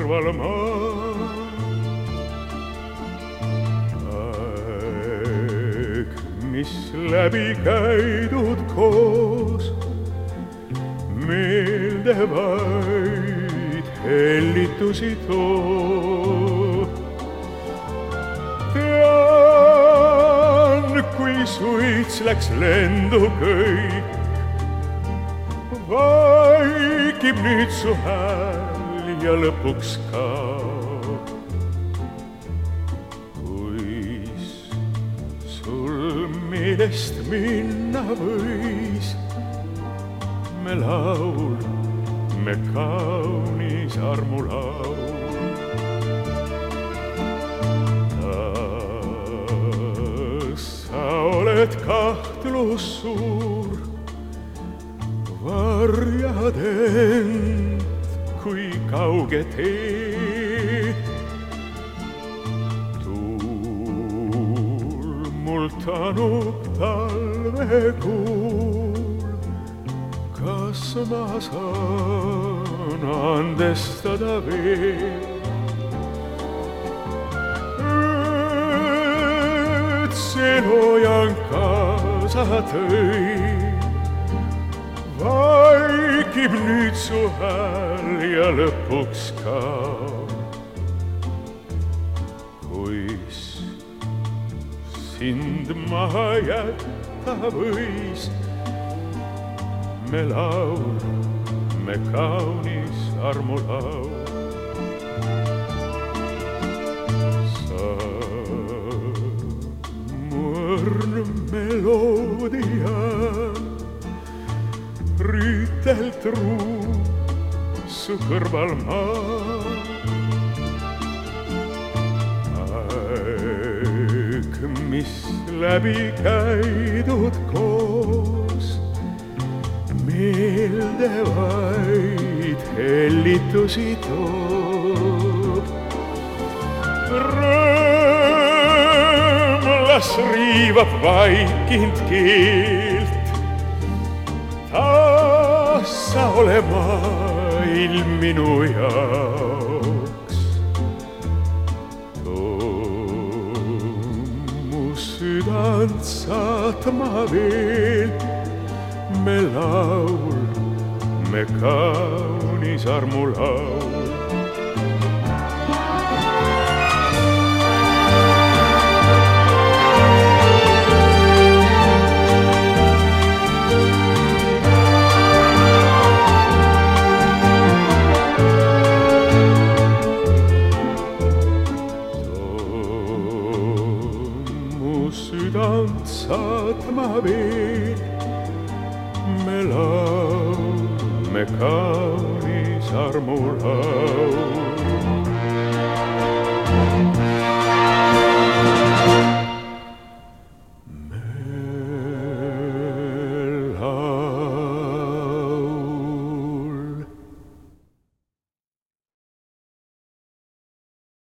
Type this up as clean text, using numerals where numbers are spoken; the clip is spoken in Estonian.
kõrval maa. Aeg, mis läbi käidud koos, meelde vaid hellitusi toob. Tean, kui suits läks lendu kõik, vaikib nüüd su hääl ja lõpuks kaob. Kuis sul meelest minna võis, me laul, me kaunis armulaul. Sa oled kahtlus suur, varjad end kui kauge tee. Tuul mul tanub talvekuul, kas ma saan andestada veel? See loojang kaasa tõi, vaikib nüüd su hääl ja lõpuks kaob. Kuis sind maha jätta võis, me laul, me kaunis armulaul. Meloodia, rüütelt ruu su kõrval maa. Aeg, mis läbi käidud koos, meelde vaid hellitusi toob. Las riivab vaikind keelt, taas sa ole maailm minu jaoks. Too mu südant saatma veel, me laul, me kaunis armulaul. Südant saatma veel, me laul, me kaunis armulaul.